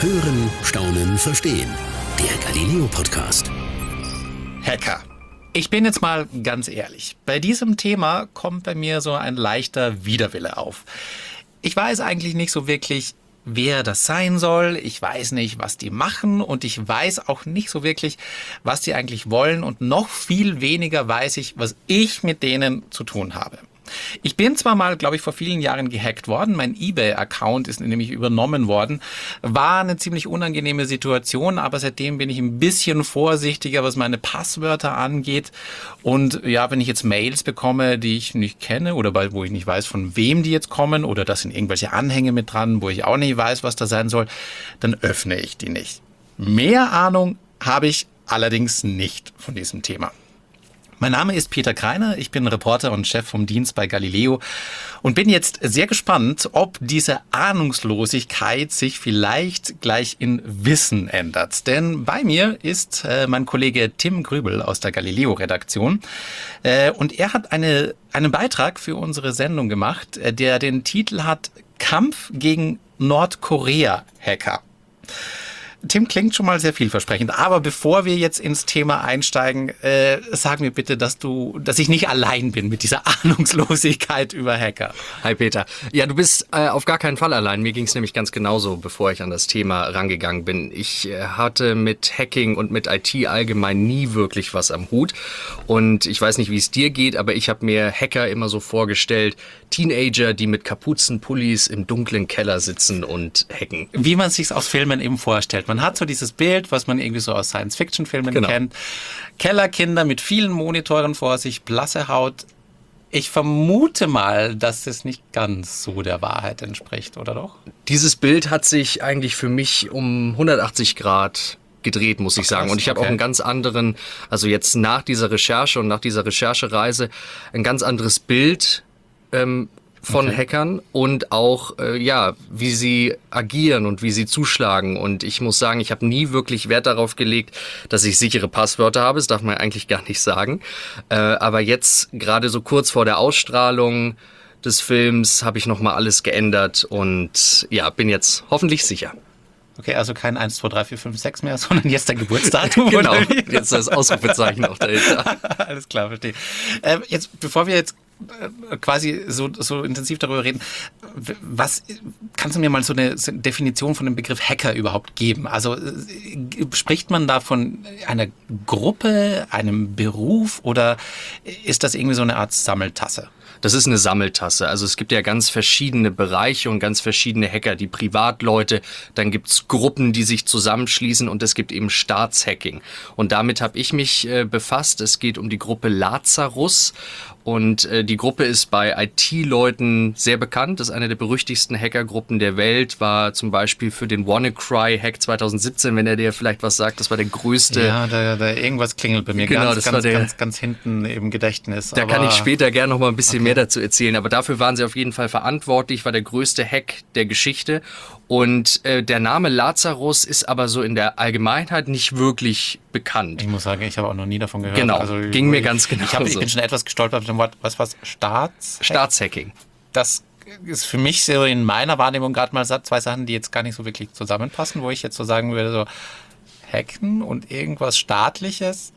Hören, staunen, verstehen. Der Galileo Podcast. Hacker. Ich bin jetzt mal ganz ehrlich. Bei diesem Thema kommt bei mir so ein leichter Widerwille auf. Ich weiß eigentlich nicht so wirklich, wer das sein soll. Ich weiß nicht, was die machen und ich weiß auch nicht so wirklich, was die eigentlich wollen und noch viel weniger weiß ich, was ich mit denen zu tun habe. Ich bin zwar mal, glaube ich, vor vielen Jahren gehackt worden. Mein eBay-Account ist nämlich übernommen worden. War eine ziemlich unangenehme Situation, aber seitdem bin ich ein bisschen vorsichtiger, was meine Passwörter angeht. Und ja, wenn ich jetzt Mails bekomme, die ich nicht kenne oder wo ich nicht weiß, von wem die jetzt kommen oder da sind irgendwelche Anhänge mit dran, wo ich auch nicht weiß, was da sein soll, dann öffne ich die nicht. Mehr Ahnung habe ich allerdings nicht von diesem Thema. Mein Name ist Peter Kreiner, ich bin Reporter und Chef vom Dienst bei Galileo und bin jetzt sehr gespannt, ob diese Ahnungslosigkeit sich vielleicht gleich in Wissen ändert. Denn bei mir ist mein Kollege Tim Grübel aus der Galileo-Redaktion und er hat einen Beitrag für unsere Sendung gemacht, der den Titel hat Kampf gegen Nordkorea-Hacker. Tim, klingt schon mal sehr vielversprechend. Aber bevor wir jetzt ins Thema einsteigen, sag mir bitte, dass ich nicht allein bin mit dieser Ahnungslosigkeit über Hacker. Hi Peter. Ja, du bist auf gar keinen Fall allein. Mir ging es nämlich ganz genauso, bevor ich an das Thema rangegangen bin. Ich hatte mit Hacking und mit IT allgemein nie wirklich was am Hut. Und ich weiß nicht, wie es dir geht, aber ich habe mir Hacker immer so vorgestellt, Teenager, die mit Kapuzenpullis im dunklen Keller sitzen und hacken. Wie man es sich aus Filmen eben vorstellt. Man hat so dieses Bild, was man irgendwie so aus Science-Fiction-Filmen kennt. Kellerkinder mit vielen Monitoren vor sich, blasse Haut. Ich vermute mal, dass das nicht ganz so der Wahrheit entspricht, oder doch? Dieses Bild hat sich eigentlich für mich um 180 Grad gedreht, muss ich sagen. Und ich habe auch einen ganz anderen, also jetzt nach dieser Recherche und nach dieser Recherchereise, ein ganz anderes Bild von Hackern und auch, wie sie agieren und wie sie zuschlagen. Und ich muss sagen, ich habe nie wirklich Wert darauf gelegt, dass ich sichere Passwörter habe. Das darf man eigentlich gar nicht sagen. Aber jetzt, gerade so kurz vor der Ausstrahlung des Films, habe ich nochmal alles geändert und ja, bin jetzt hoffentlich sicher. Okay, also kein 1, 2, 3, 4, 5, 6 mehr, sondern jetzt der Geburtsdatum. Genau, jetzt das Ausrufezeichen auch dahinter. Alles klar, verstehe. Jetzt, bevor wir jetzt quasi so intensiv darüber reden, kannst du mir mal so eine Definition von dem Begriff Hacker überhaupt geben? Also spricht man da von einer Gruppe, einem Beruf oder ist das irgendwie so eine Art Sammeltasse? Das ist eine Sammeltasse. Also es gibt ja ganz verschiedene Bereiche und ganz verschiedene Hacker, die Privatleute, dann gibt's Gruppen, die sich zusammenschließen und es gibt eben Staatshacking. Und damit habe ich mich befasst. Es geht um die Gruppe Lazarus. Und die Gruppe ist bei IT-Leuten sehr bekannt. Das ist eine der berüchtigsten Hackergruppen der Welt. War zum Beispiel für den WannaCry-Hack 2017, wenn er dir vielleicht was sagt. Das war der größte. Ja, da irgendwas klingelt bei mir. Genau, ganz hinten im Gedächtnis. Da kann ich später gerne noch mal ein bisschen mehr dazu erzählen. Aber dafür waren sie auf jeden Fall verantwortlich. War der größte Hack der Geschichte. Und der Name Lazarus ist aber so in der Allgemeinheit nicht wirklich bekannt. Ich muss sagen, ich habe auch noch nie davon gehört. Genau, ging mir ganz genau Ich bin schon etwas gestolpert mit dem Wort, was Staatshacking. Das ist für mich so in meiner Wahrnehmung gerade mal zwei Sachen, die jetzt gar nicht so wirklich zusammenpassen, wo ich jetzt so sagen würde, so hacken und irgendwas Staatliches.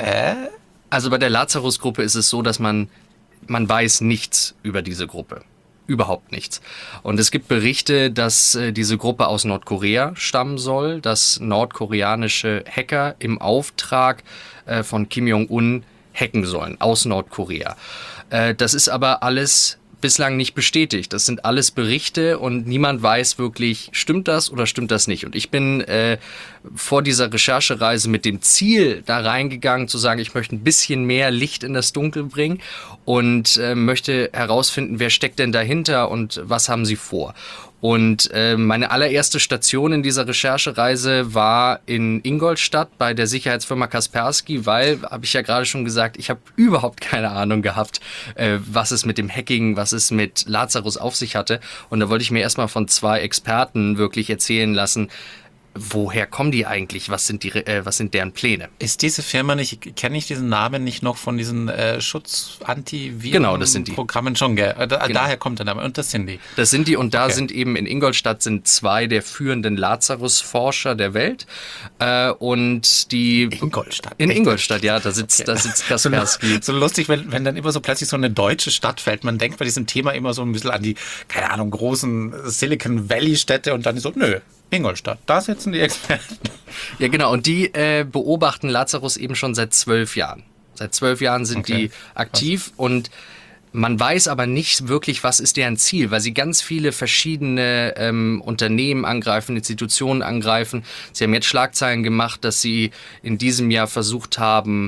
Also bei der Lazarus-Gruppe ist es so, dass man weiß nichts über diese Gruppe. Überhaupt nichts. Und es gibt Berichte, dass diese Gruppe aus Nordkorea stammen soll, dass nordkoreanische Hacker im Auftrag von Kim Jong-un hacken sollen, aus Nordkorea. Das ist aber alles bislang nicht bestätigt. Das sind alles Berichte und niemand weiß wirklich, stimmt das oder stimmt das nicht. Und ich bin vor dieser Recherchereise mit dem Ziel da reingegangen, zu sagen, ich möchte ein bisschen mehr Licht in das Dunkel bringen und möchte herausfinden, wer steckt denn dahinter und was haben sie vor. Und meine allererste Station in dieser Recherchereise war in Ingolstadt bei der Sicherheitsfirma Kaspersky, weil, habe ich ja gerade schon gesagt, ich habe überhaupt keine Ahnung gehabt, was es mit dem Hacking, was es mit Lazarus auf sich hatte. Und da wollte ich mir erstmal von 2 Experten wirklich erzählen lassen, woher kommen die eigentlich? Was sind deren Pläne? Ist diese Firma nicht, kenne ich diesen Namen nicht noch von diesen Genau, das sind die. Programmen schon, gell? Daher kommt der Name und das sind die. Das sind die und da sind eben in Ingolstadt sind 2 der führenden Lazarus-Forscher der Welt und die... Ingolstadt? In Ingolstadt, ja, da sitzt Kaspersky. So lustig, wenn dann immer so plötzlich so eine deutsche Stadt fällt. Man denkt bei diesem Thema immer so ein bisschen an die, keine Ahnung, großen Silicon Valley-Städte und dann so, nö, Ingolstadt, da sitzen die Experten. Ja, genau. Und die beobachten Lazarus eben schon seit 12 Jahren. Seit 12 Jahren sind die aktiv und man weiß aber nicht wirklich, was ist deren Ziel, weil sie ganz viele verschiedene Unternehmen angreifen, Institutionen angreifen. Sie haben jetzt Schlagzeilen gemacht, dass sie in diesem Jahr versucht haben,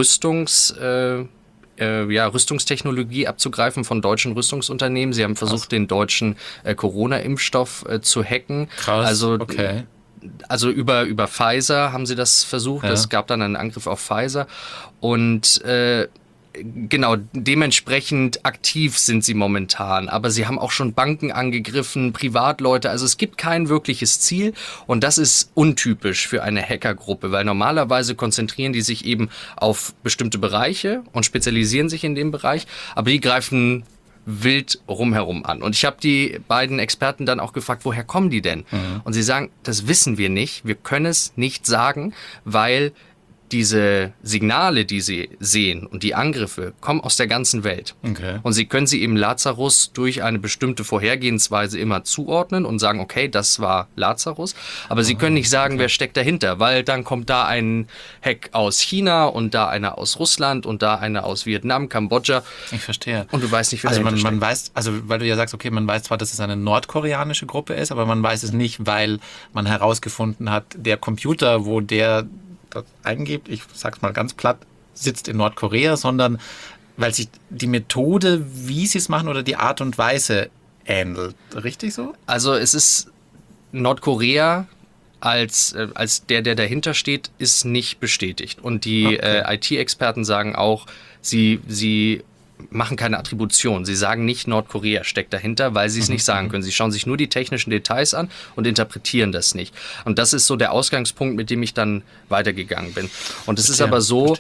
Rüstungstechnologie abzugreifen von deutschen Rüstungsunternehmen. Sie haben versucht, den deutschen Corona-Impfstoff zu hacken. Krass, also, okay. Also über Pfizer haben sie das versucht. Ja. Es gab dann einen Angriff auf Pfizer. Und genau, dementsprechend aktiv sind sie momentan. Aber sie haben auch schon Banken angegriffen, Privatleute. Also es gibt kein wirkliches Ziel. Und das ist untypisch für eine Hackergruppe, weil normalerweise konzentrieren die sich eben auf bestimmte Bereiche und spezialisieren sich in dem Bereich. Aber die greifen wild rumherum an. Und ich habe die beiden Experten dann auch gefragt, woher kommen die denn? Mhm. Und sie sagen, das wissen wir nicht. Wir können es nicht sagen, weil diese Signale, die sie sehen und die Angriffe kommen aus der ganzen Welt. Okay. Und sie können sie eben Lazarus durch eine bestimmte Vorhergehensweise immer zuordnen und sagen, okay, das war Lazarus. Aber sie können nicht sagen, wer steckt dahinter, weil dann kommt da ein Hack aus China und da einer aus Russland und da einer aus Vietnam, Kambodscha. Ich verstehe. Und du weißt nicht, wer also dahinter steckt. man weiß, also weil du ja sagst, okay, man weiß zwar, dass es eine nordkoreanische Gruppe ist, aber man weiß es nicht, weil man herausgefunden hat, der Computer, wo der das eingibt, ich sag's mal ganz platt, sitzt in Nordkorea, sondern weil sich die Methode, wie sie es machen oder die Art und Weise ähnelt. Richtig so? Also es ist Nordkorea als der dahinter steht, ist nicht bestätigt. Und die IT-Experten sagen auch, sie machen keine Attribution. Sie sagen nicht, Nordkorea steckt dahinter, weil sie es nicht sagen können. Sie schauen sich nur die technischen Details an und interpretieren das nicht. Und das ist so der Ausgangspunkt, mit dem ich dann weitergegangen bin. Und es ist aber so,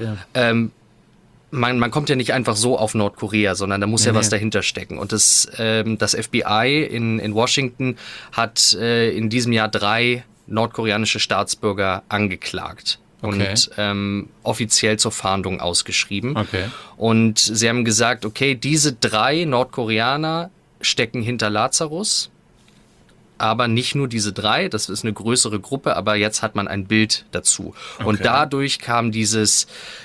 man kommt ja nicht einfach so auf Nordkorea, sondern da muss ja was dahinter stecken. Und das FBI in Washington hat in diesem Jahr 3 nordkoreanische Staatsbürger angeklagt. Und offiziell zur Fahndung ausgeschrieben. Okay. Und sie haben gesagt, okay, diese 3 Nordkoreaner stecken hinter Lazarus, aber nicht nur diese 3, das ist eine größere Gruppe, aber jetzt hat man ein Bild dazu. Okay. Und dadurch kam diese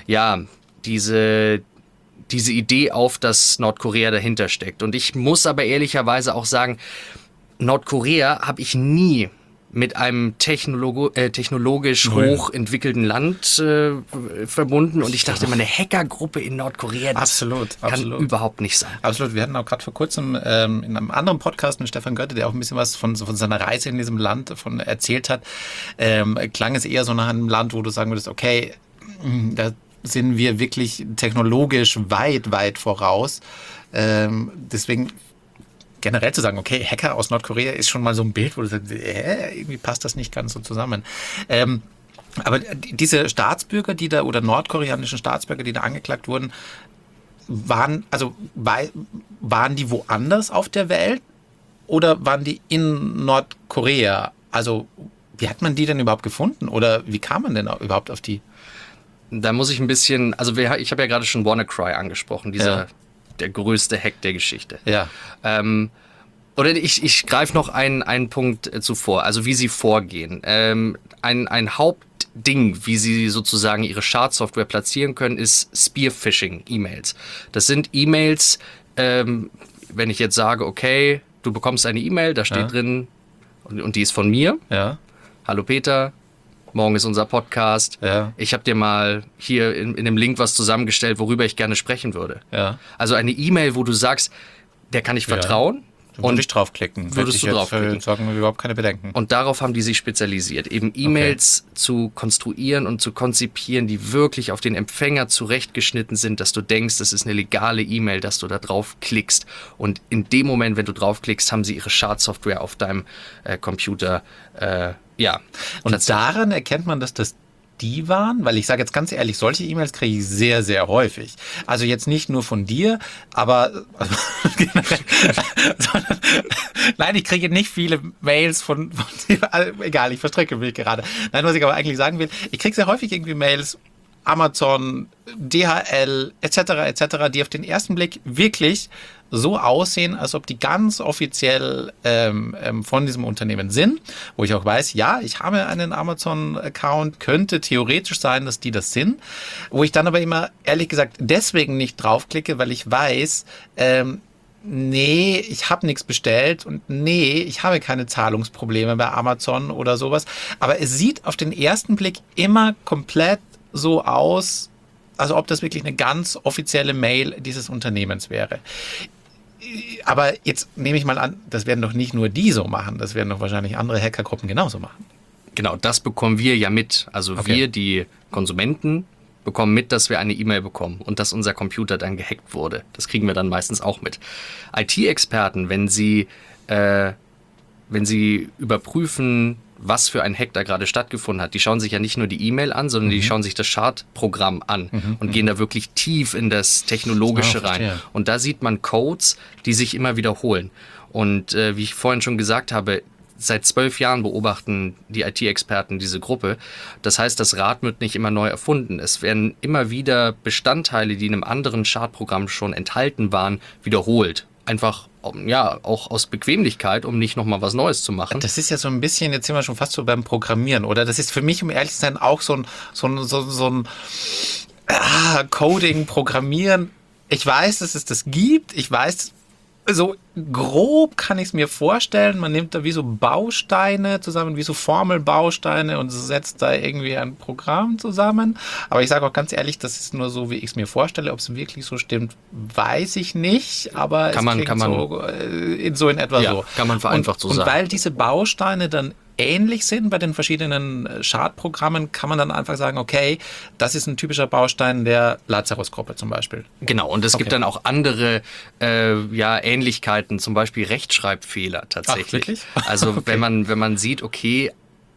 Idee auf, dass Nordkorea dahinter steckt. Und ich muss aber ehrlicherweise auch sagen, Nordkorea habe ich nie mit einem technologisch hochentwickelten Land verbunden. Und ich dachte, eine Hackergruppe in Nordkorea, das kann überhaupt nicht sein. Absolut. Wir hatten auch gerade vor kurzem in einem anderen Podcast mit Stefan Götte, der auch ein bisschen was von seiner Reise in diesem Land erzählt hat. Klang es eher so nach einem Land, wo du sagen würdest, okay, da sind wir wirklich technologisch weit, weit voraus. Deswegen generell zu sagen, okay, Hacker aus Nordkorea ist schon mal so ein Bild, wo du sagst, irgendwie passt das nicht ganz so zusammen. Aber diese Staatsbürger, die da, oder nordkoreanischen Staatsbürger, die da angeklagt wurden, waren die woanders auf der Welt oder waren die in Nordkorea? Also, wie hat man die denn überhaupt gefunden? Oder wie kam man denn überhaupt auf die? Da muss ich ein bisschen, also ich habe ja gerade schon WannaCry angesprochen, der größte Hack der Geschichte. Ja. Oder ich greife noch einen Punkt zuvor, also wie sie vorgehen. Ein Hauptding, wie sie sozusagen ihre Schadsoftware platzieren können, ist Spearphishing-E-Mails. Das sind E-Mails, wenn ich jetzt sage, okay, du bekommst eine E-Mail, da steht drin, und die ist von mir. Ja. Hallo Peter. Morgen ist unser Podcast. Ja. Ich habe dir mal hier in dem Link was zusammengestellt, worüber ich gerne sprechen würde. Ja. Also eine E-Mail, wo du sagst, der kann ich vertrauen, Würde ich draufklicken. Würdest du draufklicken. Sagen wir überhaupt keine Bedenken. Und darauf haben die sich spezialisiert, eben E-Mails zu konstruieren und zu konzipieren, die wirklich auf den Empfänger zurechtgeschnitten sind, dass du denkst, das ist eine legale E-Mail, dass du da draufklickst. Und in dem Moment, wenn du draufklickst, haben sie ihre Schadsoftware auf deinem Computer, Und daran erkennt man, dass das die waren, weil ich sage jetzt ganz ehrlich, solche E-Mails kriege ich sehr, sehr häufig. Also jetzt nicht nur von dir, aber sondern, nein, ich kriege nicht viele Mails von dir. Egal, ich verstrecke mich gerade. Nein, was ich aber eigentlich sagen will, ich kriege sehr häufig irgendwie Mails, Amazon, DHL etc., die auf den ersten Blick wirklich so aussehen, als ob die ganz offiziell von diesem Unternehmen sind, wo ich auch weiß, ja, ich habe einen Amazon-Account, könnte theoretisch sein, dass die das sind, wo ich dann aber immer, ehrlich gesagt, deswegen nicht draufklicke, weil ich weiß, nee, ich habe nichts bestellt und nee, ich habe keine Zahlungsprobleme bei Amazon oder sowas, aber es sieht auf den ersten Blick immer komplett so aus, also ob das wirklich eine ganz offizielle Mail dieses Unternehmens wäre. Aber jetzt nehme ich mal an, das werden doch nicht nur die so machen, das werden doch wahrscheinlich andere Hackergruppen genauso machen. Genau, das bekommen wir ja mit. Also wir, die Konsumenten, bekommen mit, dass wir eine E-Mail bekommen und dass unser Computer dann gehackt wurde. Das kriegen wir dann meistens auch mit. IT-Experten, wenn sie überprüfen, was für ein Hack da gerade stattgefunden hat. Die schauen sich ja nicht nur die E-Mail an, sondern die schauen sich das Schadprogramm an und gehen da wirklich tief in das Technologische rein. Und da sieht man Codes, die sich immer wiederholen. Und wie ich vorhin schon gesagt habe, seit 12 Jahren beobachten die IT-Experten diese Gruppe. Das heißt, das Rad wird nicht immer neu erfunden. Es werden immer wieder Bestandteile, die in einem anderen Schadprogramm schon enthalten waren, wiederholt. Einfach, ja, auch aus Bequemlichkeit, um nicht nochmal was Neues zu machen. Das ist ja so ein bisschen, jetzt sind wir schon fast so beim Programmieren, oder? Das ist für mich, um ehrlich zu sein, auch so ein Coding, Programmieren. Ich weiß, dass es das gibt. Ich weiß, so grob kann ich es mir vorstellen. Man nimmt da wie so Bausteine zusammen, wie so Formelbausteine und setzt da irgendwie ein Programm zusammen. Aber ich sage auch ganz ehrlich, das ist nur so, wie ich es mir vorstelle. Ob es wirklich so stimmt, weiß ich nicht. Aber kann man so in etwa so. Kann man vereinfacht so sagen. Und weil diese Bausteine dann ähnlich sind bei den verschiedenen Schadprogrammen, kann man dann einfach sagen, okay, das ist ein typischer Baustein der Lazarus-Gruppe zum Beispiel. Genau, und es gibt dann auch andere Ähnlichkeiten, zum Beispiel Rechtschreibfehler tatsächlich. Ach, wirklich? Also Okay. wenn man sieht, okay,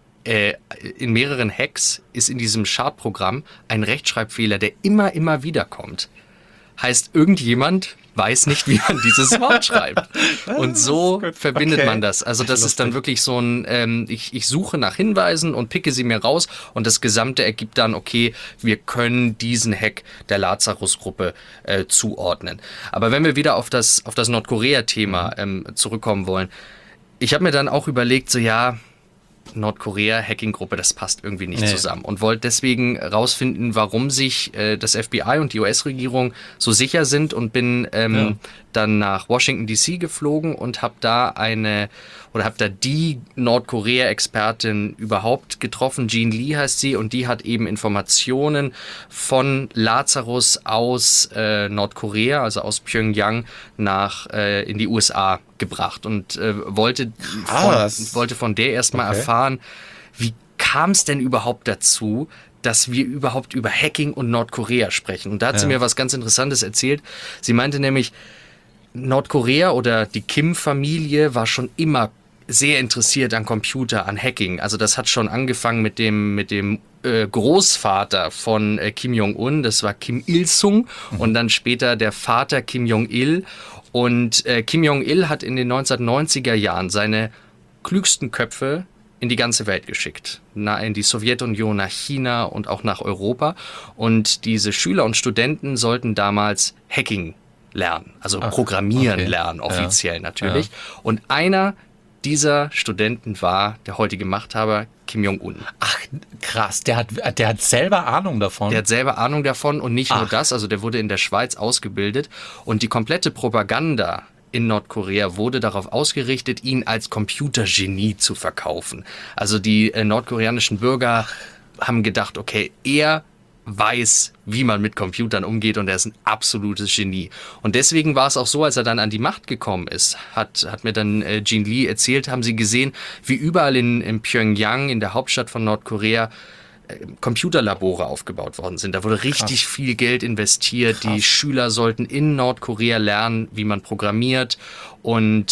in mehreren Hacks ist in diesem Schadprogramm ein Rechtschreibfehler, der immer wieder kommt. Heißt, irgendjemand weiß nicht, wie man dieses Wort schreibt. Und so verbindet man das. Also das ist dann wirklich so ein, ich suche nach Hinweisen und picke sie mir raus und das Gesamte ergibt dann, okay, wir können diesen Hack der Lazarus-Gruppe zuordnen. Aber wenn wir wieder auf das Nordkorea-Thema zurückkommen wollen, ich habe mir dann auch überlegt, so ja, Nordkorea-Hacking-Gruppe, das passt irgendwie nicht zusammen. Und wollte deswegen rausfinden, warum sich das FBI und die US-Regierung so sicher sind und bin dann nach Washington D.C. geflogen und habe da die Nordkorea-Expertin überhaupt getroffen. Jean Lee heißt sie und die hat eben Informationen von Lazarus aus Nordkorea, also aus Pyongyang, in die USA gebracht und wollte von der erstmal erfahren, wie kam es denn überhaupt dazu, dass wir überhaupt über Hacking und Nordkorea sprechen. Und da hat sie mir was ganz Interessantes erzählt. Sie meinte nämlich, Nordkorea oder die Kim-Familie war schon immer sehr interessiert an Computer, an Hacking. Also das hat schon angefangen mit dem Großvater von Kim Jong-un, das war Kim Il-sung und dann später der Vater Kim Jong-il. Und Kim Jong-il hat in den 1990er Jahren seine klügsten Köpfe in die ganze Welt geschickt. In die Sowjetunion, nach China und auch nach Europa. Und diese Schüler und Studenten sollten damals Hacking lernen, also Programmieren lernen, offiziell natürlich. Und einer dieser Studenten war der heutige Machthaber Kim Jong-un. Ach, krass, der hat selber Ahnung davon. Der hat selber Ahnung davon und nicht nur das, also der wurde in der Schweiz ausgebildet und die komplette Propaganda in Nordkorea wurde darauf ausgerichtet, ihn als Computergenie zu verkaufen. Also die nordkoreanischen Bürger haben gedacht, okay, er weiß, wie man mit Computern umgeht und er ist ein absolutes Genie. Und deswegen war es auch so, als er dann an die Macht gekommen ist, hat mir dann Gene Lee erzählt, haben sie gesehen, wie überall in Pyongyang, in der Hauptstadt von Nordkorea, Computerlabore aufgebaut worden sind. Da wurde richtig viel Geld investiert. Die Schüler sollten in Nordkorea lernen, wie man programmiert. Und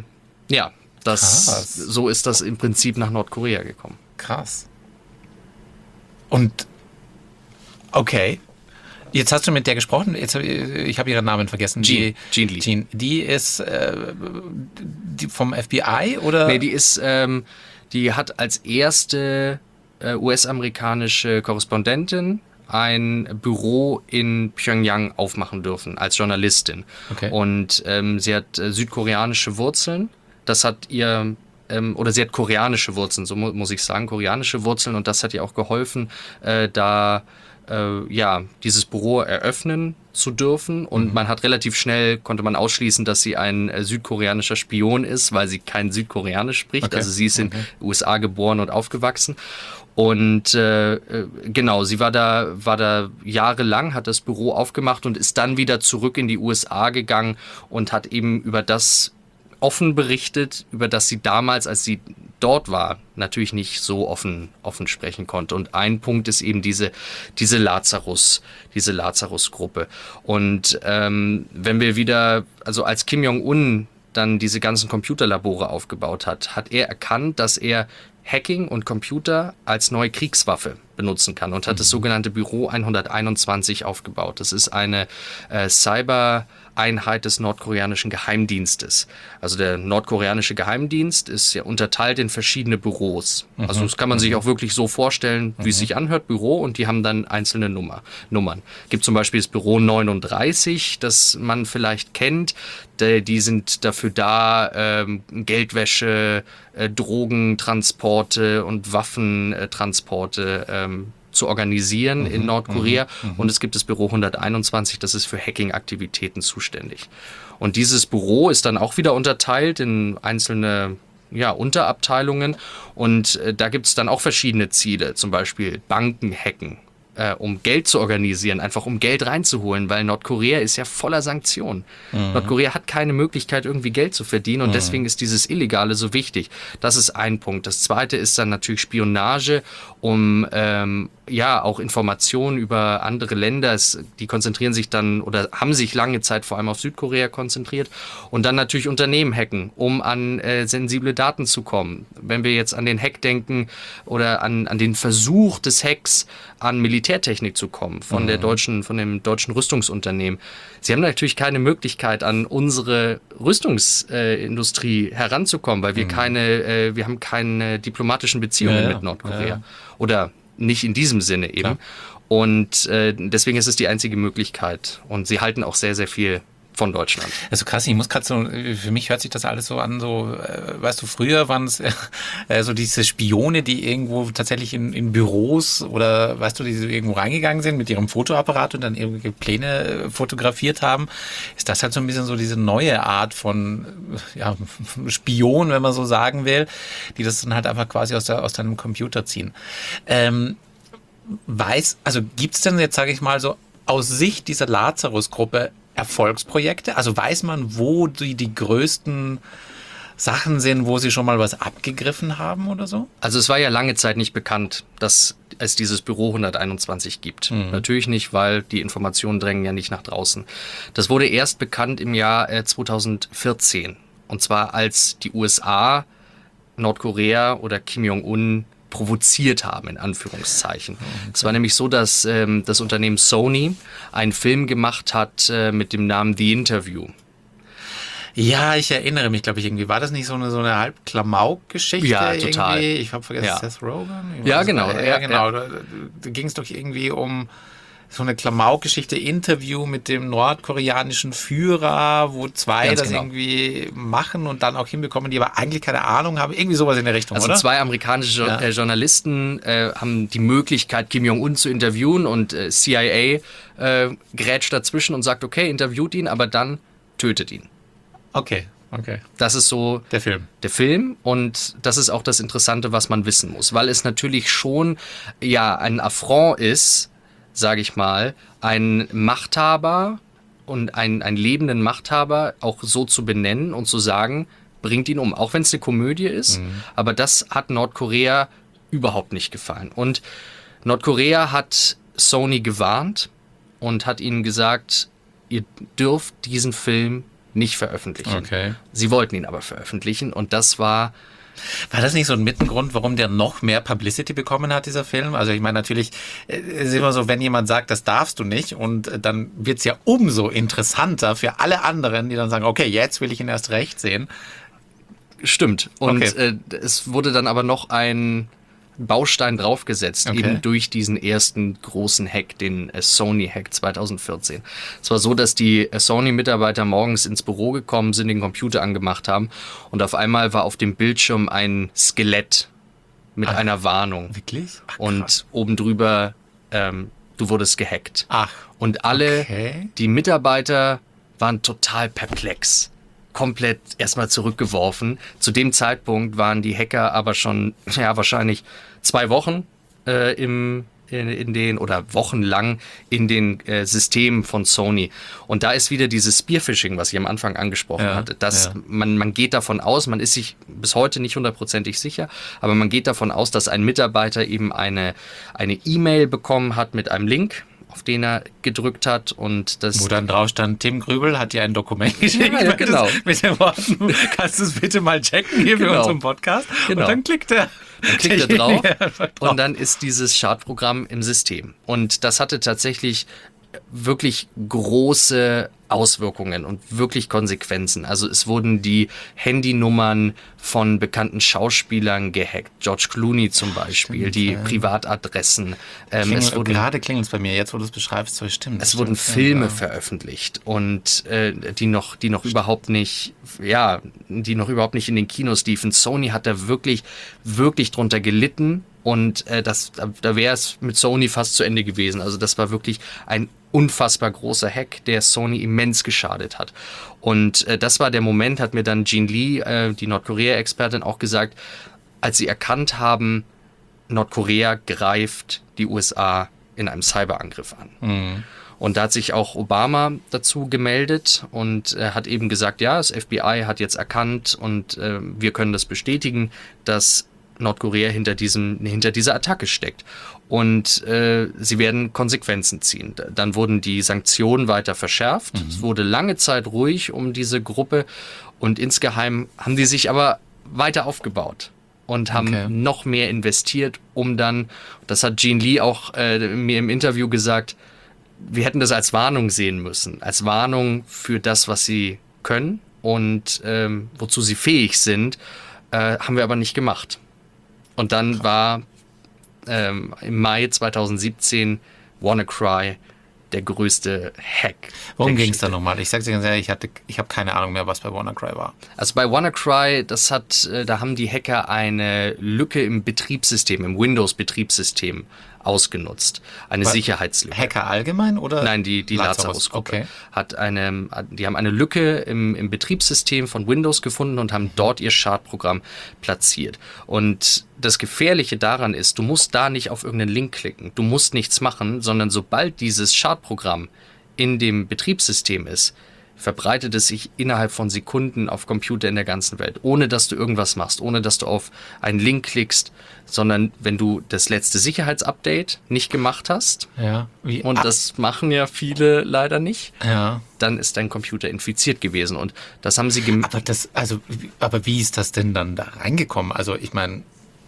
so ist das im Prinzip nach Nordkorea gekommen. Krass. Und okay. Jetzt hast du mit der gesprochen. Ich habe ihren Namen vergessen. Gene Lee. Gene. Die ist die vom FBI oder? Nee, die hat als erste US-amerikanische Korrespondentin ein Büro in Pyongyang aufmachen dürfen als Journalistin. Okay. Und sie hat südkoreanische Wurzeln. Das hat ihr sie hat koreanische Wurzeln, so muss ich sagen, koreanische Wurzeln, und das hat ihr auch geholfen, dieses Büro eröffnen zu dürfen. Und man hat relativ schnell, konnte man ausschließen, dass sie ein südkoreanischer Spion ist, weil sie kein Südkoreanisch spricht. Okay. Also sie ist in den USA geboren und aufgewachsen. Und sie war da jahrelang, hat das Büro aufgemacht und ist dann wieder zurück in die USA gegangen und hat eben über das offen berichtet, über das sie damals, als sie dort war, natürlich nicht so offen sprechen konnte. Und ein Punkt ist eben diese Lazarus-Gruppe. Und wenn wir wieder, also als Kim Jong-un dann diese ganzen Computerlabore aufgebaut hat, hat er erkannt, dass er Hacking und Computer als neue Kriegswaffe benutzen kann und hat das sogenannte Büro 121 aufgebaut. Das ist eine Cyber-Einheit des nordkoreanischen Geheimdienstes. Also der nordkoreanische Geheimdienst ist ja unterteilt in verschiedene Büros. Also das kann man sich auch wirklich so vorstellen, wie es sich anhört, Büro, und die haben dann einzelne Nummern. Gibt zum Beispiel das Büro 39, das man vielleicht kennt. Die sind dafür da, Geldwäsche, Drogentransporte und Waffentransporte zu organisieren in Nordkorea. Und es gibt das Büro 121, das ist für Hacking-Aktivitäten zuständig. Und dieses Büro ist dann auch wieder unterteilt in einzelne Unterabteilungen. Und da gibt es dann auch verschiedene Ziele, zum Beispiel Banken hacken, um Geld zu organisieren, einfach um Geld reinzuholen, weil Nordkorea ist ja voller Sanktionen. Nordkorea hat keine Möglichkeit, irgendwie Geld zu verdienen, und deswegen ist dieses Illegale so wichtig. Das ist ein Punkt. Das zweite ist dann natürlich Spionage, um auch Informationen über andere Länder. Die konzentrieren sich dann oder haben sich lange Zeit vor allem auf Südkorea konzentriert. Und dann natürlich Unternehmen hacken, um an sensible Daten zu kommen. Wenn wir jetzt an den Hack denken oder an den Versuch des Hacks, an Militärtechnik zu kommen von dem deutschen Rüstungsunternehmen. Sie haben natürlich keine Möglichkeit, an unsere Rüstungsindustrie heranzukommen, weil wir haben keine diplomatischen Beziehungen mit Nordkorea. Ja. Oder nicht in diesem Sinne eben. Klar. Und deswegen ist es die einzige Möglichkeit. Und sie halten auch sehr, sehr viel von Deutschland. Also krass, ich muss gerade so, für mich hört sich das alles so an, so, weißt du, früher waren es so diese Spione, die irgendwo tatsächlich in Büros oder, weißt du, die so irgendwo reingegangen sind mit ihrem Fotoapparat und dann irgendwelche Pläne fotografiert haben. Ist das halt so ein bisschen so diese neue Art von Spion, wenn man so sagen will, die das dann halt einfach quasi aus deinem Computer ziehen. Gibt es denn jetzt, sage ich mal so, aus Sicht dieser Lazarus-Gruppe Erfolgsprojekte? Also weiß man, wo die größten Sachen sind, wo sie schon mal was abgegriffen haben oder so? Also es war ja lange Zeit nicht bekannt, dass es dieses Büro 121 gibt. Natürlich nicht, weil die Informationen drängen ja nicht nach draußen. Das wurde erst bekannt im Jahr 2014. Und zwar als die USA, Nordkorea oder Kim Jong-un provoziert haben, in Anführungszeichen. Es war nämlich so, dass das Unternehmen Sony einen Film gemacht hat mit dem Namen The Interview. Ja, ich erinnere mich, glaube ich, irgendwie. War das nicht so eine halb Klamauk-Geschichte? Ja, total. Irgendwie? Ich habe vergessen, Seth Rogen? Ja, genau. Genau. Da ging es doch irgendwie um so eine Klamauk-Geschichte, Interview mit dem nordkoreanischen Führer, wo zwei Ganz das genau. irgendwie machen und dann auch hinbekommen, die aber eigentlich keine Ahnung haben. Irgendwie sowas in der Richtung, also oder? Also zwei amerikanische Journalisten haben die Möglichkeit, Kim Jong-un zu interviewen, und CIA grätscht dazwischen und sagt, okay, interviewt ihn, aber dann tötet ihn. Okay. Das ist so Der Film. Und das ist auch das Interessante, was man wissen muss, weil es natürlich schon ein Affront ist, sage ich mal, einen Machthaber und einen lebenden Machthaber auch so zu benennen und zu sagen, bringt ihn um. Auch wenn es eine Komödie ist, aber das hat Nordkorea überhaupt nicht gefallen. Und Nordkorea hat Sony gewarnt und hat ihnen gesagt, ihr dürft diesen Film nicht veröffentlichen. Okay. Sie wollten ihn aber veröffentlichen und das war... War das nicht so ein Mittengrund, warum der noch mehr Publicity bekommen hat, dieser Film? Also ich meine, natürlich ist immer so, wenn jemand sagt, das darfst du nicht, und dann wird es ja umso interessanter für alle anderen, die dann sagen, okay, jetzt will ich ihn erst recht sehen. Stimmt. Und Okay. es wurde dann aber noch ein Baustein draufgesetzt, Okay. eben durch diesen ersten großen Hack, den Sony-Hack 2014. Es war so, dass die Sony-Mitarbeiter morgens ins Büro gekommen sind, den Computer angemacht haben und auf einmal war auf dem Bildschirm ein Skelett mit einer Warnung. Wirklich? Ach, Und oben drüber, du wurdest gehackt. Ach, Und alle, okay. die Mitarbeiter waren total perplex. Komplett erstmal zurückgeworfen. Zu dem Zeitpunkt waren die Hacker aber schon, ja, wahrscheinlich 2 Wochen in den oder wochenlang in den Systemen von Sony. Und da ist wieder dieses Spearphishing, was ich am Anfang angesprochen hatte. Dass man geht davon aus, man ist sich bis heute nicht 100%ig sicher, aber man geht davon aus, dass ein Mitarbeiter eben eine E-Mail bekommen hat mit einem Link, auf den er gedrückt hat und das... Wo dann drauf stand, Tim Grübel hat dir ein Dokument geschickt. Ja, genau. Mit den Worten, kannst du es bitte mal checken hier für Genau. unseren Podcast? Genau. Und dann klickt er. Dann klickt er drauf drauf. und dann ist dieses Schadprogramm im System. Und das hatte tatsächlich wirklich große Auswirkungen und wirklich Konsequenzen. Also es wurden die Handynummern von bekannten Schauspielern gehackt. George Clooney zum Beispiel, die Privatadressen. Es wurden Gerade klingelt es bei mir, jetzt wo du es beschreibst, so stimmt. Es wurden Filme veröffentlicht und die noch überhaupt nicht, die noch überhaupt nicht in den Kinos liefen. Sony hat da wirklich drunter gelitten und da wäre es mit Sony fast zu Ende gewesen. Also das war wirklich ein unfassbar großer Hack, der Sony immens geschadet hat. Und das war der Moment, hat mir dann Jean Lee, die Nordkorea-Expertin, auch gesagt, als sie erkannt haben, Nordkorea greift die USA in einem Cyberangriff an. Und da hat sich auch Obama dazu gemeldet und hat eben gesagt, ja, das FBI hat jetzt erkannt und wir können das bestätigen, dass Nordkorea hinter dieser Attacke steckt. Und sie werden Konsequenzen ziehen. Dann wurden die Sanktionen weiter verschärft. Es wurde lange Zeit ruhig um diese Gruppe und insgeheim haben die sich aber weiter aufgebaut und haben noch mehr investiert, um dann, das hat Jean Lee auch mir im Interview gesagt, wir hätten das als Warnung sehen müssen, als Warnung für das, was sie können und wozu sie fähig sind, haben wir aber nicht gemacht. Und dann war im Mai 2017 WannaCry der größte Hack. Worum ging es da nochmal? Ich sag's dir ganz ehrlich, ich habe keine Ahnung mehr, was bei WannaCry war. Also bei WannaCry, da haben die Hacker eine Lücke im Betriebssystem, im Windows-Betriebssystem ausgenutzt. Eine Sicherheitslücke. Hacker allgemein oder? Nein, die Lazarus-Gruppe Okay. die haben eine Lücke im Betriebssystem von Windows gefunden und haben dort ihr Schadprogramm platziert. Und das Gefährliche daran ist, du musst da nicht auf irgendeinen Link klicken. Du musst nichts machen, sondern sobald dieses Schadprogramm in dem Betriebssystem ist, verbreitet es sich innerhalb von Sekunden auf Computer in der ganzen Welt, ohne dass du irgendwas machst, ohne dass du auf einen Link klickst, sondern wenn du das letzte Sicherheitsupdate nicht gemacht hast, und das machen ja viele leider nicht, dann ist dein Computer infiziert gewesen und das haben sie aber wie ist das denn dann da reingekommen? Also ich meine,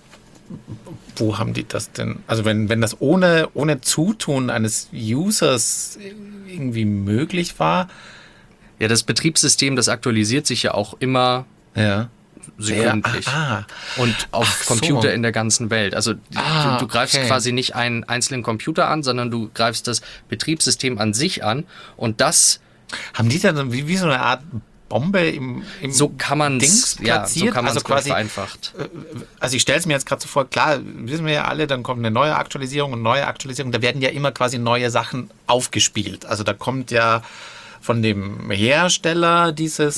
wo haben die das denn? Also wenn das ohne Zutun eines Users irgendwie möglich war? Ja, das Betriebssystem, das aktualisiert sich ja auch immer sekündlich. Und auf Computer in der ganzen Welt. Also du greifst quasi nicht einen einzelnen Computer an, sondern du greifst das Betriebssystem an sich an und das... Haben die dann wie so eine Art Bombe im so kann man Dings platziert? so kann man es quasi vereinfacht. Also ich stelle es mir jetzt gerade so vor, klar, wissen wir ja alle, dann kommt eine neue Aktualisierung, da werden ja immer quasi neue Sachen aufgespielt. Also da kommt ja von dem Hersteller dieses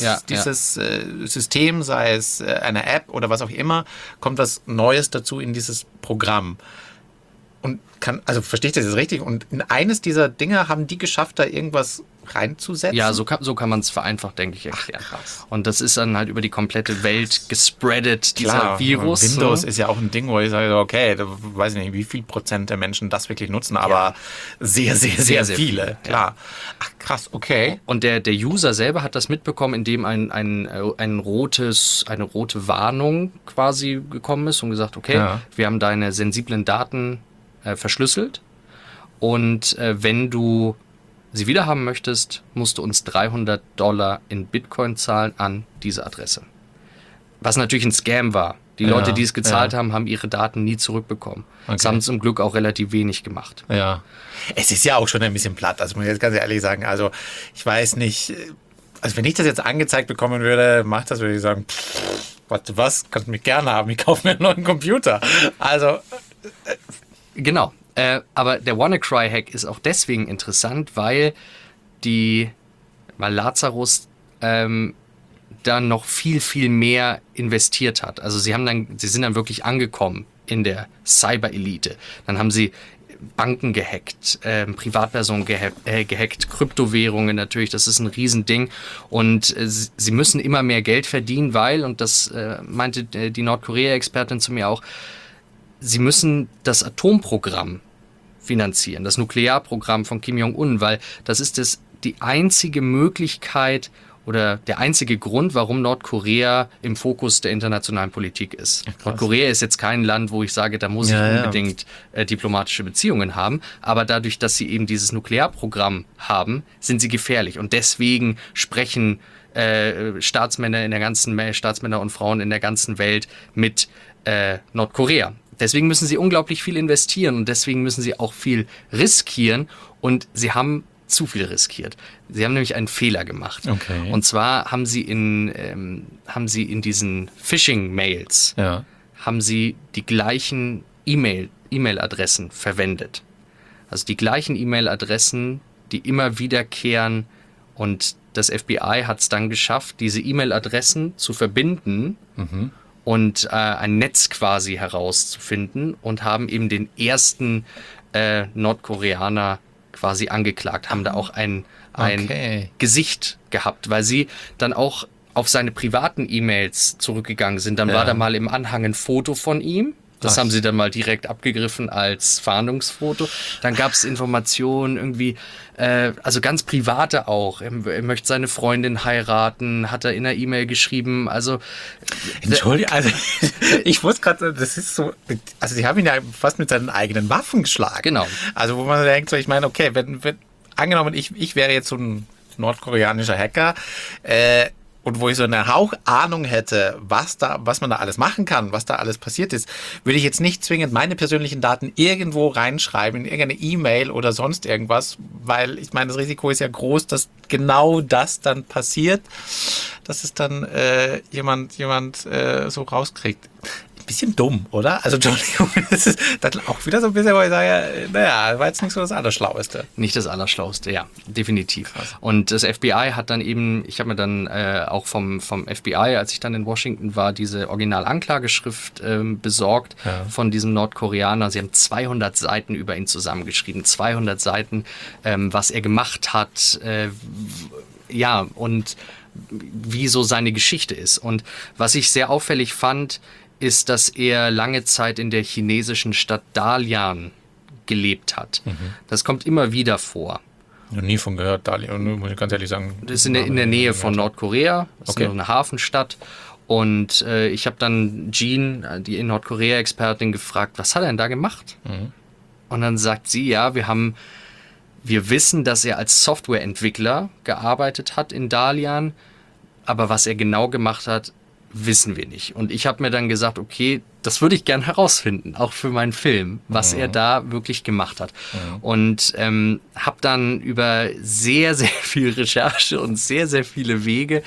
System, sei es eine App oder was auch immer, kommt was Neues dazu in dieses Programm. Und also verstehe ich das jetzt richtig? Und in eines dieser Dinge haben die geschafft, da irgendwas reinzusetzen? Ja, so kann man es vereinfacht, denke ich, erklären. Ach, krass. Und das ist dann halt über die komplette Welt gespreadet, dieser Klar, Virus. Windows ist ja auch ein Ding, wo ich sage, okay, da weiß ich nicht, wie viel Prozent der Menschen das wirklich nutzen, aber sehr, sehr, sehr, sehr viele. viele, Klar. Ach, krass, okay. Und der User selber hat das mitbekommen, indem eine rote Warnung quasi gekommen ist und gesagt, okay, wir haben deine sensiblen Daten verschlüsselt und wenn du sie wiederhaben möchtest, musst du uns $300 in Bitcoin zahlen an diese Adresse. Was natürlich ein Scam war. Die Leute, die es gezahlt haben, haben ihre Daten nie zurückbekommen. Okay. Das haben zum Glück auch relativ wenig gemacht. Ja. Es ist ja auch schon ein bisschen platt, also muss ich jetzt ganz ehrlich sagen. Also ich weiß nicht, also wenn ich das jetzt angezeigt bekommen würde, würde ich sagen, was, kannst du mich gerne haben, ich kaufe mir einen neuen Computer. Also Genau. Aber der WannaCry-Hack ist auch deswegen interessant, weil Lazarus dann noch viel, viel mehr investiert hat. Also sie sind dann wirklich angekommen in der Cyber-Elite. Dann haben sie Banken gehackt, Privatpersonen gehackt, Kryptowährungen natürlich, das ist ein Riesending. Und sie müssen immer mehr Geld verdienen, weil, und das meinte die Nordkorea-Expertin zu mir auch, sie müssen das Atomprogramm finanzieren, das Nuklearprogramm von Kim Jong-un, weil das ist die einzige Möglichkeit oder der einzige Grund, warum Nordkorea im Fokus der internationalen Politik ist. Ja, Nordkorea ist jetzt kein Land, wo ich sage, da muss ich unbedingt diplomatische Beziehungen haben, aber dadurch, dass sie eben dieses Nuklearprogramm haben, sind sie gefährlich und deswegen sprechen Staatsmänner und Frauen in der ganzen Welt mit Nordkorea. Deswegen müssen sie unglaublich viel investieren und deswegen müssen sie auch viel riskieren und sie haben zu viel riskiert. Sie haben nämlich einen Fehler gemacht. Okay. Und zwar haben sie in diesen Phishing-Mails haben sie die gleichen E-Mail-Adressen verwendet. Also die gleichen E-Mail-Adressen, die immer wiederkehren und das FBI hat es dann geschafft, diese E-Mail-Adressen zu verbinden und ein Netz quasi herauszufinden und haben eben den ersten Nordkoreaner quasi angeklagt, haben da auch ein Gesicht gehabt, weil sie dann auch auf seine privaten E-Mails zurückgegangen sind. Dann war da mal im Anhang ein Foto von ihm. Das haben sie dann mal direkt abgegriffen als Fahndungsfoto. Dann gab es Informationen irgendwie, also ganz private auch. Er möchte seine Freundin heiraten, hat er in der E-Mail geschrieben. Also Entschuldigung, also ich wusste gerade, das ist so, also sie haben ihn ja fast mit seinen eigenen Waffen geschlagen. Genau. Also wo man denkt, so, ich meine, okay, wenn angenommen, ich wäre jetzt so ein nordkoreanischer Hacker, und wo ich so eine Hauchahnung hätte, was man da alles machen kann, was da alles passiert ist, würde ich jetzt nicht zwingend meine persönlichen Daten irgendwo reinschreiben, in irgendeine E-Mail oder sonst irgendwas, weil ich meine, das Risiko ist ja groß, dass genau das dann passiert, dass es dann jemand so rauskriegt. Bisschen dumm, oder? Also Entschuldigung, das ist dann auch wieder so ein bisschen, wo ich sage, naja, war jetzt nicht so das Allerschlaueste. Nicht das Allerschlauste, ja, definitiv. Krass. Und das FBI hat dann eben, ich habe mir dann auch vom FBI, als ich dann in Washington war, diese Originalanklageschrift besorgt von diesem Nordkoreaner. Sie haben 200 Seiten über ihn zusammengeschrieben, 200 Seiten, was er gemacht hat, und wie so seine Geschichte ist. Und was ich sehr auffällig fand, ist, dass er lange Zeit in der chinesischen Stadt Dalian gelebt hat. Das kommt immer wieder vor. Noch nie von gehört, Dalian, muss ich ganz ehrlich sagen. Das ist in der Nähe von Nordkorea, das ist eine Hafenstadt. Und ich habe dann Jean, die in Nordkorea-Expertin, gefragt, was hat er denn da gemacht? Und dann sagt sie, wir wissen, dass er als Softwareentwickler gearbeitet hat in Dalian, aber was er genau gemacht hat, wissen wir nicht. Und ich habe mir dann gesagt, okay, das würde ich gern herausfinden, auch für meinen Film, was er da wirklich gemacht hat. Und habe dann über sehr, sehr viel Recherche und sehr, sehr viele Wege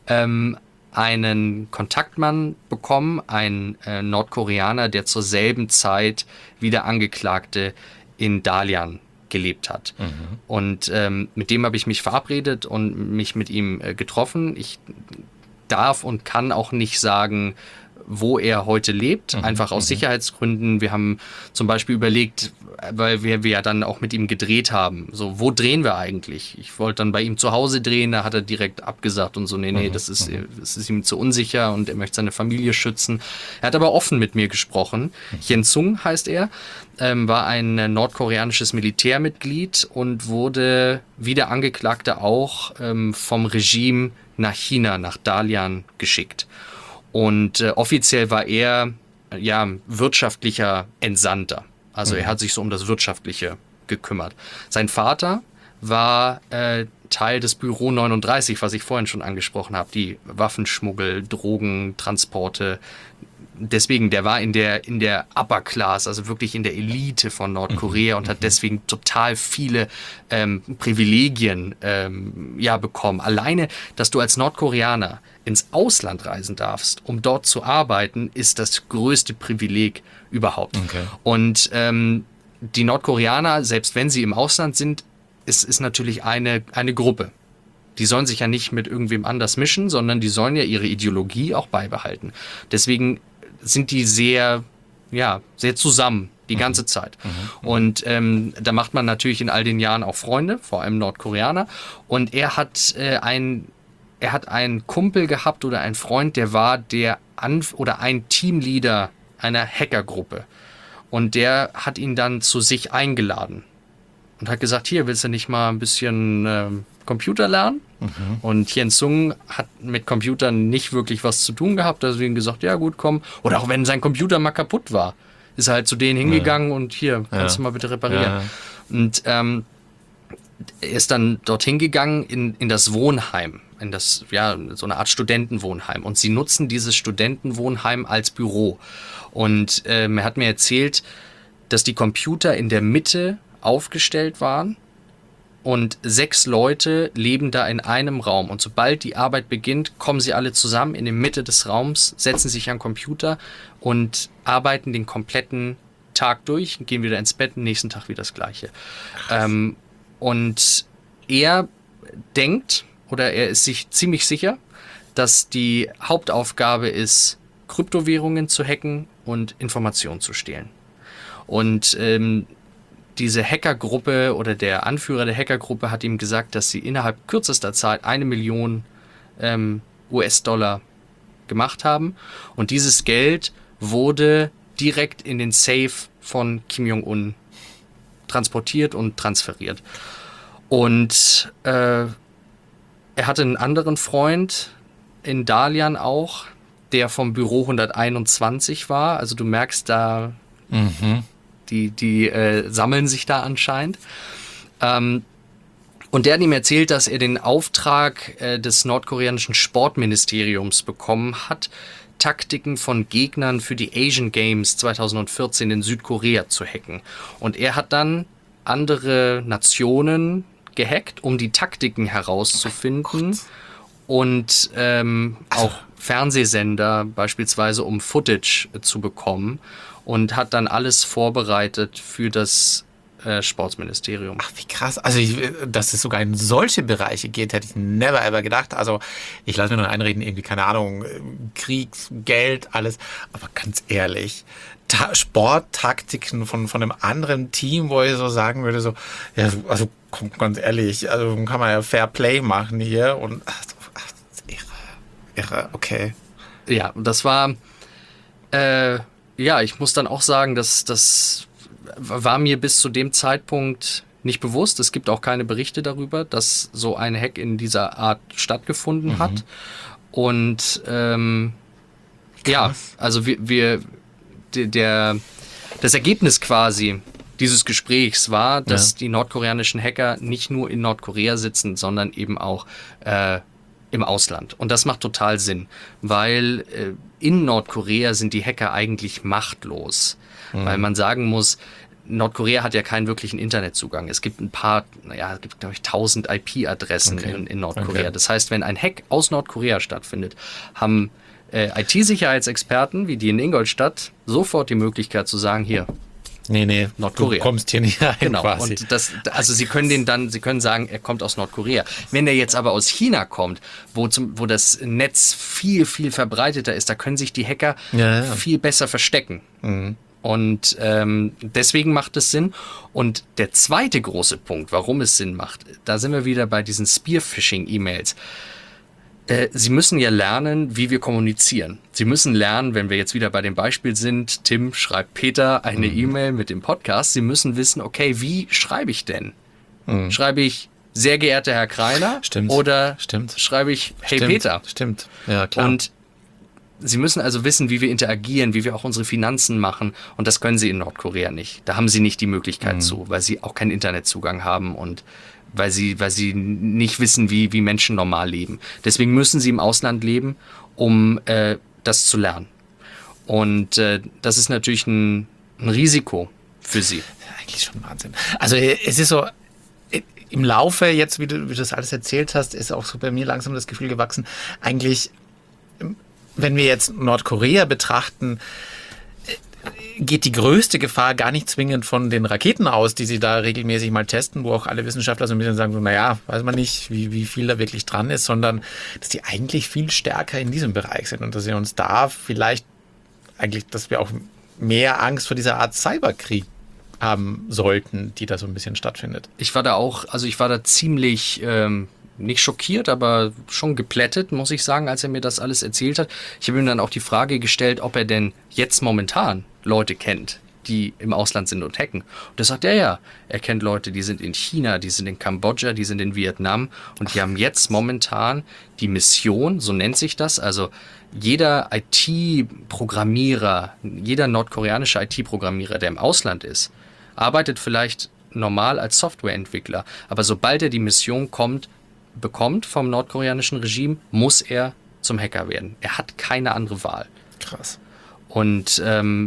einen Kontaktmann bekommen, ein Nordkoreaner, der zur selben Zeit wie der Angeklagte in Dalian gelebt hat. Und mit dem habe ich mich verabredet und mich mit ihm getroffen. Ich darf und kann auch nicht sagen, wo er heute lebt, einfach aus Sicherheitsgründen. Wir haben zum Beispiel überlegt, weil wir ja dann auch mit ihm gedreht haben, so, wo drehen wir eigentlich? Ich wollte dann bei ihm zu Hause drehen, da hat er direkt abgesagt und so, nee, das ist ihm zu unsicher und er möchte seine Familie schützen. Er hat aber offen mit mir gesprochen. Hyen Sung heißt er, war ein nordkoreanisches Militärmitglied und wurde wie der Angeklagte auch vom Regime nach China, nach Dalian geschickt. Und offiziell war er wirtschaftlicher Entsandter. Also er hat sich so um das Wirtschaftliche gekümmert. Sein Vater war Teil des Büro 39, was ich vorhin schon angesprochen habe, die Waffenschmuggel, Drogentransporte. Deswegen, der war in der Upper Class, also wirklich in der Elite von Nordkorea und hat deswegen total viele Privilegien bekommen. Alleine, dass du als Nordkoreaner ins Ausland reisen darfst, um dort zu arbeiten, ist das größte Privileg überhaupt. Okay. Und die Nordkoreaner, selbst wenn sie im Ausland sind, ist natürlich eine Gruppe. Die sollen sich ja nicht mit irgendwem anders mischen, sondern die sollen ja ihre Ideologie auch beibehalten. Deswegen sind die sehr zusammen die ganze Zeit. Und da macht man natürlich in all den Jahren auch Freunde, vor allem Nordkoreaner. Und er hat einen Kumpel gehabt oder einen Freund, der war ein Teamleader einer Hackergruppe. Und der hat ihn dann zu sich eingeladen und hat gesagt, hier, willst du nicht mal ein bisschen Computer lernen? Und Hyen Sung hat mit Computern nicht wirklich was zu tun gehabt, deswegen gesagt, ja gut, komm. Oder auch wenn sein Computer mal kaputt war, ist er halt zu denen hingegangen und hier, kannst du mal bitte reparieren. Ja. Und er ist dann dorthin gegangen in das Wohnheim, so eine Art Studentenwohnheim. Und sie nutzen dieses Studentenwohnheim als Büro. Und er hat mir erzählt, dass die Computer in der Mitte aufgestellt waren und 6 Leute leben da in einem Raum. Und sobald die Arbeit beginnt, kommen sie alle zusammen in die Mitte des Raums, setzen sich an den Computer und arbeiten den kompletten Tag durch, gehen wieder ins Bett, nächsten Tag wieder das Gleiche. Und er denkt, oder er ist sich ziemlich sicher, dass die Hauptaufgabe ist, Kryptowährungen zu hacken und Informationen zu stehlen. Und diese Hackergruppe oder der Anführer der Hackergruppe hat ihm gesagt, dass sie innerhalb kürzester Zeit 1 Million US-Dollar gemacht haben. Und dieses Geld wurde direkt in den Safe von Kim Jong-un transportiert und transferiert. Und er hatte einen anderen Freund in Dalian auch, der vom Büro 121 war. Also du merkst da, die sammeln sich da anscheinend. Und der hat ihm erzählt, dass er den Auftrag des nordkoreanischen Sportministeriums bekommen hat, Taktiken von Gegnern für die Asian Games 2014 in Südkorea zu hacken. Und er hat dann andere Nationen gehackt, um die Taktiken herauszufinden und auch Fernsehsender beispielsweise, um Footage zu bekommen, und hat dann alles vorbereitet für das Sportsministerium. Ach, wie krass. Also, dass es sogar in solche Bereiche geht, hätte ich never ever gedacht. Also, ich lasse mir nur einreden, irgendwie, keine Ahnung, Kriegs, Geld, alles. Aber ganz ehrlich, Sporttaktiken von einem anderen Team, wo ich so sagen würde, so, ja, also, ganz ehrlich, also kann man ja Fair Play machen hier und das ist irre, okay. Ja, das war, ich muss dann auch sagen, das war mir bis zu dem Zeitpunkt nicht bewusst. Es gibt auch keine Berichte darüber, dass so ein Hack in dieser Art stattgefunden hat. Und also das Ergebnis quasi dieses Gesprächs war, dass die nordkoreanischen Hacker nicht nur in Nordkorea sitzen, sondern eben auch im Ausland. Und das macht total Sinn, weil in Nordkorea sind die Hacker eigentlich machtlos. Weil man sagen muss, Nordkorea hat ja keinen wirklichen Internetzugang. Es gibt glaube ich 1000 IP-Adressen in Nordkorea. Okay. Das heißt, wenn ein Hack aus Nordkorea stattfindet, haben IT-Sicherheitsexperten wie die in Ingolstadt sofort die Möglichkeit zu sagen, hier, Nee, Nordkorea. Du kommst hier nicht rein Genau. quasi. Und sie können sagen, er kommt aus Nordkorea. Wenn er jetzt aber aus China kommt, wo das Netz viel, viel verbreiteter ist, da können sich die Hacker viel besser verstecken. Und deswegen macht es Sinn. Und der zweite große Punkt, warum es Sinn macht, da sind wir wieder bei diesen Spear-Phishing-E-Mails. Sie müssen ja lernen, wie wir kommunizieren. Sie müssen lernen, wenn wir jetzt wieder bei dem Beispiel sind, Tim schreibt Peter eine E-Mail mit dem Podcast. Sie müssen wissen, okay, wie schreibe ich denn? Schreibe ich, sehr geehrter Herr Kreiner? Stimmt. Oder Stimmt. schreibe ich, hey Stimmt. Peter? Stimmt, ja klar. Und Sie müssen also wissen, wie wir interagieren, wie wir auch unsere Finanzen machen. Und das können Sie in Nordkorea nicht. Da haben Sie nicht die Möglichkeit zu, weil Sie auch keinen Internetzugang haben und weil sie nicht wissen, wie Menschen normal leben. Deswegen müssen sie im Ausland leben, um das zu lernen. Und das ist natürlich ein Risiko für sie. Eigentlich schon Wahnsinn. Also es ist so, im Laufe jetzt, wie du das alles erzählt hast, ist auch so bei mir langsam das Gefühl gewachsen, eigentlich, wenn wir jetzt Nordkorea betrachten, geht die größte Gefahr gar nicht zwingend von den Raketen aus, die sie da regelmäßig mal testen, wo auch alle Wissenschaftler so ein bisschen sagen, so, naja, weiß man nicht, wie viel da wirklich dran ist, sondern dass die eigentlich viel stärker in diesem Bereich sind und dass wir uns da vielleicht eigentlich, dass wir auch mehr Angst vor dieser Art Cyberkrieg haben sollten, die da so ein bisschen stattfindet. Ich war da ziemlich nicht schockiert, aber schon geplättet, muss ich sagen, als er mir das alles erzählt hat. Ich habe ihm dann auch die Frage gestellt, ob er denn jetzt momentan Leute kennt, die im Ausland sind und hacken. Und da sagt er, ja, er kennt Leute, die sind in China, die sind in Kambodscha, die sind in Vietnam und die haben jetzt momentan die Mission, so nennt sich das, also jeder IT-Programmierer, jeder nordkoreanische IT-Programmierer, der im Ausland ist, arbeitet vielleicht normal als Softwareentwickler, aber sobald er die Mission bekommt vom nordkoreanischen Regime, muss er zum Hacker werden. Er hat keine andere Wahl. Krass. Und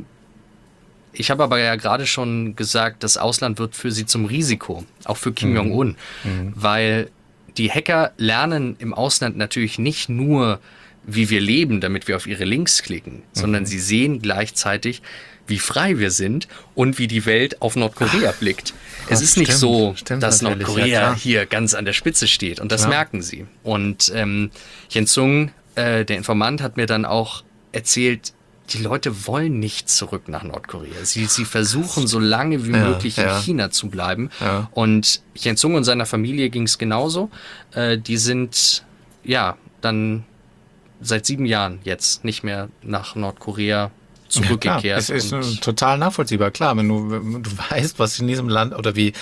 ich habe aber ja gerade schon gesagt, das Ausland wird für sie zum Risiko, auch für Kim Jong-un, weil die Hacker lernen im Ausland natürlich nicht nur, wie wir leben, damit wir auf ihre Links klicken, sondern sie sehen gleichzeitig, wie frei wir sind und wie die Welt auf Nordkorea blickt. Es ist nicht so, dass Nordkorea hier ganz an der Spitze steht und das merken sie. Und Hyun-Sung, der Informant, hat mir dann auch erzählt, die Leute wollen nicht zurück nach Nordkorea. Sie versuchen so lange wie möglich in China zu bleiben. Ja. Und Hyun-Sung und seiner Familie ging es genauso. Die sind dann seit 7 Jahren jetzt nicht mehr nach Nordkorea zurückgekehrt. Ja, es ist total nachvollziehbar. Klar, wenn du weißt, was in diesem Land oder wie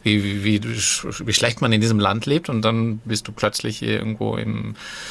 schlecht man in diesem Land lebt und dann bist du plötzlich hier irgendwo in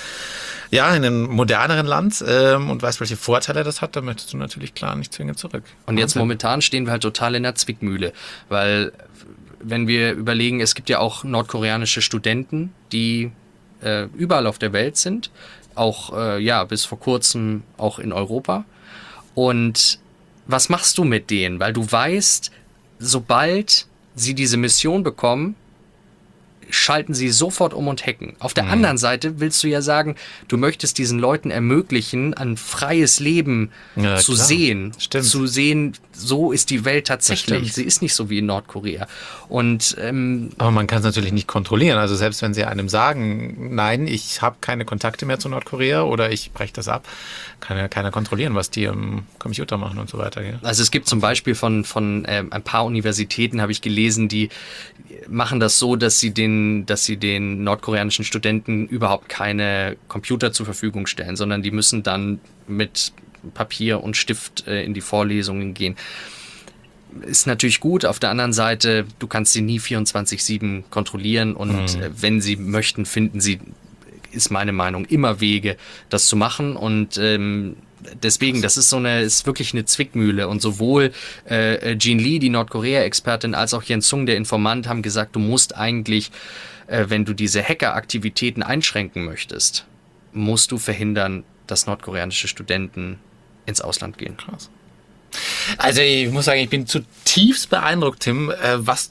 einem moderneren Land und weißt, welche Vorteile das hat, dann möchtest du natürlich klar nicht zwingend zurück. Und jetzt momentan stehen wir halt total in der Zwickmühle, weil wenn wir überlegen, es gibt ja auch nordkoreanische Studenten, die überall auf der Welt sind, auch bis vor kurzem auch in Europa. Und was machst du mit denen? Weil du weißt, sobald sie diese Mission bekommen, schalten sie sofort um und hacken. Auf der anderen Seite willst du ja sagen, du möchtest diesen Leuten ermöglichen, ein freies Leben zu sehen. Stimmt. Zu sehen, so ist die Welt tatsächlich. Sie ist nicht so wie in Nordkorea. Und aber man kann es natürlich nicht kontrollieren. Also selbst wenn sie einem sagen, nein, ich habe keine Kontakte mehr zu Nordkorea oder ich breche das ab, kann ja keiner kontrollieren, was die am Computer machen und so weiter. Ja. Also es gibt zum Beispiel von ein paar Universitäten, habe ich gelesen, die machen das so, dass sie den nordkoreanischen Studenten überhaupt keine Computer zur Verfügung stellen, sondern die müssen dann mit Papier und Stift in die Vorlesungen gehen. Ist natürlich gut. Auf der anderen Seite, du kannst sie nie 24/7 kontrollieren und wenn sie möchten, finden sie, ist meine Meinung, immer Wege, das zu machen und deswegen, das ist ist wirklich eine Zwickmühle und sowohl Jean Lee, die Nordkorea-Expertin, als auch Hyun-Sung, der Informant, haben gesagt, du musst eigentlich, wenn du diese Hacker-Aktivitäten einschränken möchtest, musst du verhindern, dass nordkoreanische Studenten ins Ausland gehen. Krass. Also ich muss sagen, ich bin zutiefst beeindruckt, Tim, was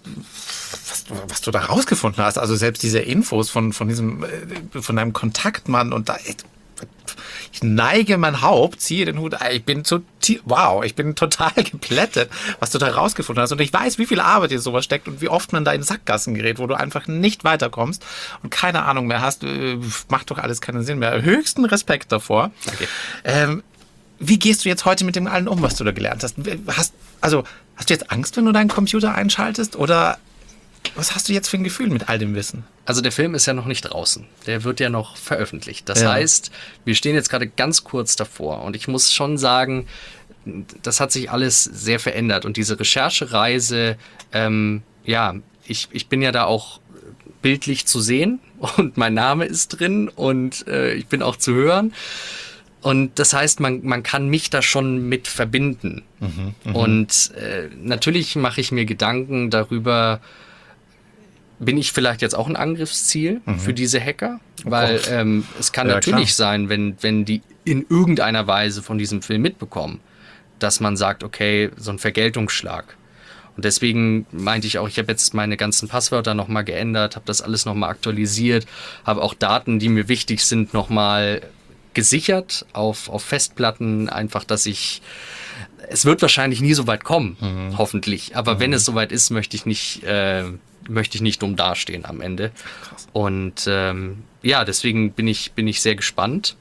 du da rausgefunden hast. Also selbst diese Infos von deinem Kontaktmann und da ich neige mein Haupt, ziehe den Hut, ich bin total geplättet, was du da rausgefunden hast. Und ich weiß, wie viel Arbeit in sowas steckt und wie oft man da in Sackgassen gerät, wo du einfach nicht weiterkommst und keine Ahnung mehr hast. Macht doch alles keinen Sinn mehr. Höchsten Respekt davor. Danke. Wie gehst du jetzt heute mit dem allen um, was du da gelernt hast? Hast du jetzt Angst, wenn du deinen Computer einschaltest? Oder was hast du jetzt für ein Gefühl mit all dem Wissen? Also der Film ist ja noch nicht draußen. Der wird ja noch veröffentlicht. Das heißt, wir stehen jetzt gerade ganz kurz davor. Und ich muss schon sagen, das hat sich alles sehr verändert. Und diese Recherchereise, ich bin ja da auch bildlich zu sehen. Und mein Name ist drin. Und ich bin auch zu hören. Und das heißt, man kann mich da schon mit verbinden. Und natürlich mache ich mir Gedanken darüber, bin ich vielleicht jetzt auch ein Angriffsziel für diese Hacker? Weil es kann natürlich sein, wenn die in irgendeiner Weise von diesem Film mitbekommen, dass man sagt, okay, so ein Vergeltungsschlag. Und deswegen meinte ich auch, ich habe jetzt meine ganzen Passwörter nochmal geändert, habe das alles nochmal aktualisiert, habe auch Daten, die mir wichtig sind, nochmal gesichert auf Festplatten, einfach, dass es wird wahrscheinlich nie so weit kommen, hoffentlich. Aber wenn es soweit ist, möchte ich nicht dumm dastehen am Ende. Krass. Und deswegen bin ich sehr gespannt.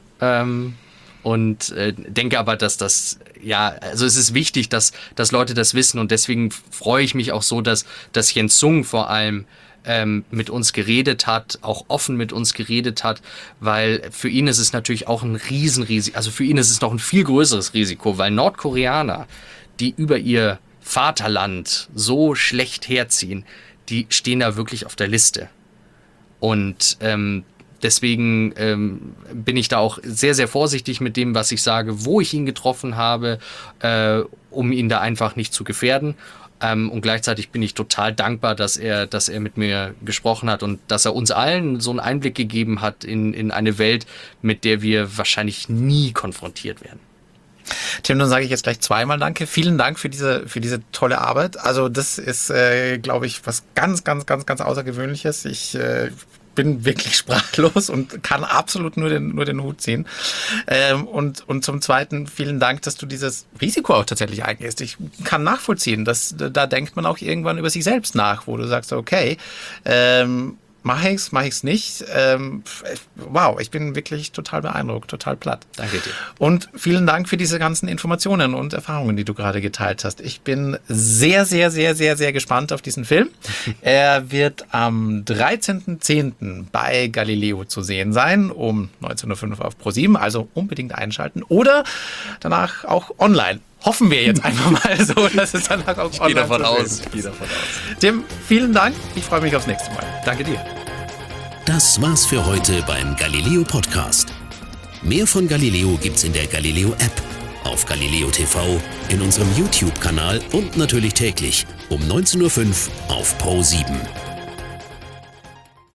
Und denke aber, dass es ist wichtig, dass Leute das wissen. Und deswegen freue ich mich auch so, dass Jens Sung vor allem mit uns geredet hat, auch offen mit uns geredet hat, weil für ihn ist es natürlich auch ein Riesenrisiko, also für ihn ist es noch ein viel größeres Risiko, weil Nordkoreaner, die über ihr Vaterland so schlecht herziehen, die stehen da wirklich auf der Liste. Und deswegen bin ich da auch sehr, sehr vorsichtig mit dem, was ich sage, wo ich ihn getroffen habe, um ihn da einfach nicht zu gefährden. Und gleichzeitig bin ich total dankbar, dass er mit mir gesprochen hat und dass er uns allen so einen Einblick gegeben hat in eine Welt, mit der wir wahrscheinlich nie konfrontiert werden. Tim, dann sage ich jetzt gleich zweimal Danke. Vielen Dank für diese tolle Arbeit. Also das ist, glaube ich, was ganz, ganz, ganz, ganz Außergewöhnliches. Ich bin wirklich sprachlos und kann absolut nur den Hut ziehen. Und zum Zweiten vielen Dank, dass du dieses Risiko auch tatsächlich eingehst. Ich kann nachvollziehen, dass da denkt man auch irgendwann über sich selbst nach, wo du sagst, okay, mache ich's nicht. Wow, ich bin wirklich total beeindruckt, total platt. Danke dir. Und vielen Dank für diese ganzen Informationen und Erfahrungen, die du gerade geteilt hast. Ich bin sehr, sehr, sehr, sehr, sehr gespannt auf diesen Film. Er wird am 13.10. bei Galileo zu sehen sein, um 19.05 Uhr auf ProSieben, also unbedingt einschalten oder danach auch online. Hoffen wir jetzt einfach mal so, dass es danach auch online ist. Ich gehe davon aus. Tim, vielen Dank. Ich freue mich aufs nächste Mal. Danke dir. Das war's für heute beim Galileo Podcast. Mehr von Galileo gibt's in der Galileo App, auf Galileo TV, in unserem YouTube-Kanal und natürlich täglich um 19.05 Uhr auf ProSieben.